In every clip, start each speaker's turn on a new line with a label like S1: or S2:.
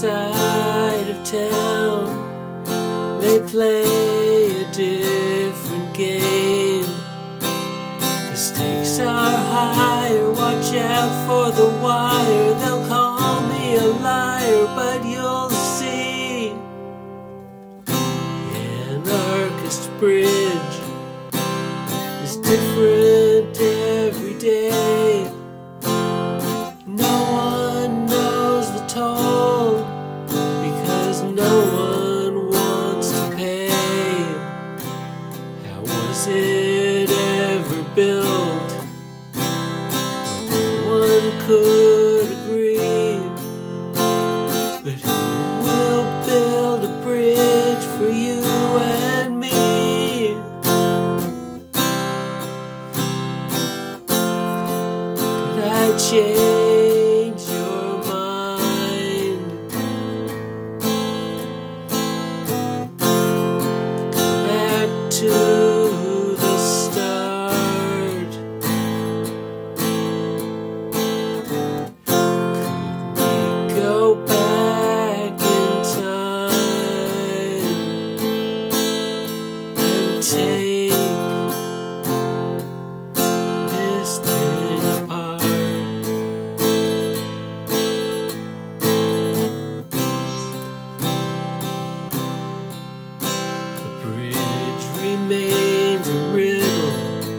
S1: side of town, they play a different game. The stakes are higher, watch out for the wire. They'll call me a liar, but you'll see. Anarchist Bridge is different every day. No one knows the toll, because no one wants to pay. How was it ever built? No one could agree. But who will build a bridge for you and me? Could I change your mind? Go back to the start. Could we go back in time and take this thing apart? The bridge remains a riddle.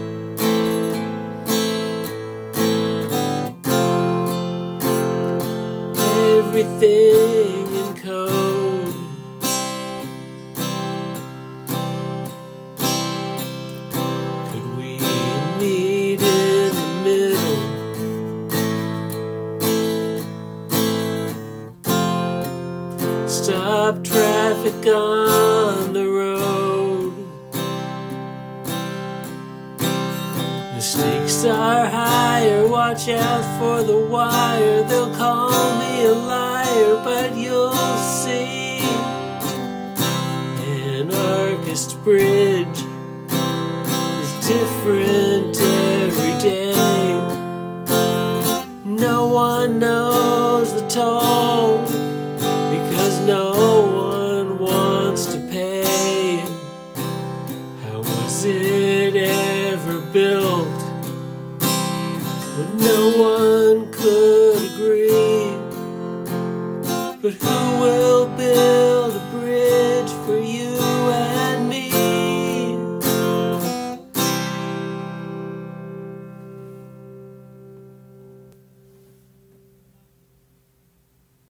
S1: Everything in code. Could we meet in the middle? Stop traffic on the road. The stakes are higher, watch out for the wire. They'll call me a liar, but you'll see. Anarchist Bridge is different every day. No one knows the toll, because no one wants to pay. How was it ever built? But no one could agree. But who will build a bridge?